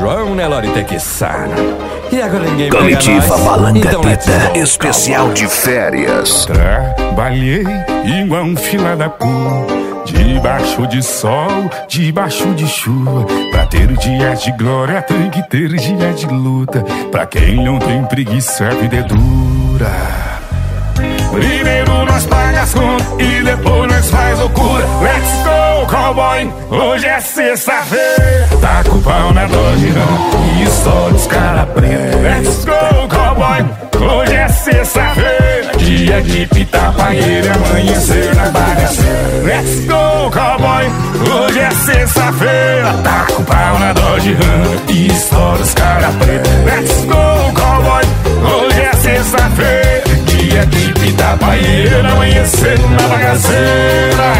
João Nelore Tequissana. E agora ninguém Comitiva Balanga então, Preta, especial de férias. Trabalhei igual um fila da puta, debaixo de sol, debaixo de chuva. Pra ter dias de glória tem que ter dias de luta. Pra quem não tem preguiça, a vida é dura. Primeiro nós paga as contas e depois nós faz loucura. Let's go, cowboy, hoje é sexta-feira. Tá com o pau na Dodge Ram e estoura os cara preta. Let's go, cowboy, hoje é sexta-feira. Dia de pitar panheira, amanhecer na bagaceira. Let's go, cowboy, hoje é sexta-feira. Tá com o pau na Dodge Ram e estoura os cara preta. Let's go, cowboy, hoje é sexta-feira. Dia de pitar panheira, amanhecer na bagaceira.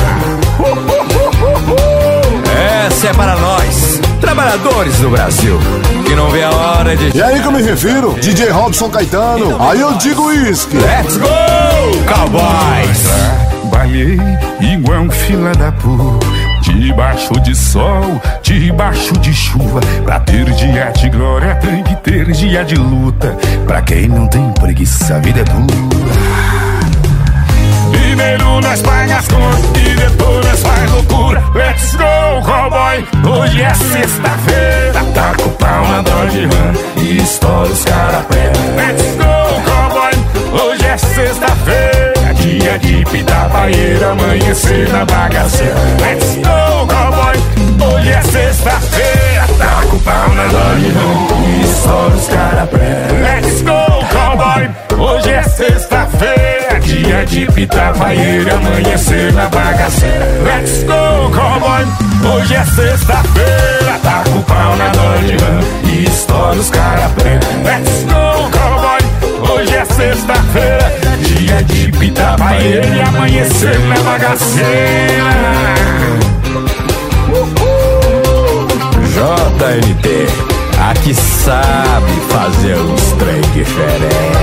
Essa é para nós, trabalhadores do Brasil, que não vê a hora de... E aí que eu me refiro, DJ Robson Caetano, aí eu digo uísque. Let's go, cowboys! Trabalhei igual um fila da puta, debaixo de sol, debaixo de chuva. Pra ter dia de glória tem que ter dia de luta. Pra quem não tem preguiça, a vida é dura. Primeiro nós paga as contas e depois nós faz loucura. Let's go, cowboy, hoje é sexta-feira. Tá com o pau na Dodge Ram e estoura os cara preta. Let's go, cowboy, hoje é sexta-feira. Dia de pitar panheira, amanhecer na bagaceira. Let's go, cowboy, hoje é sexta-feira. Tá com o pau na Dodge Ram e estoura os cara preta. Let's go, cowboy, hoje é sexta-feira. Dia de pitar panheira, amanhecer na bagaceira. Let's go, cowboy, hoje é sexta-feira. Tá com o pau na Dodge Ram e estoura os cara preta. Let's go, cowboy, hoje é sexta-feira. Dia de pitar panheira e amanhecer na bagaceira. JNT, aqui sabe fazer uns trem diferentes.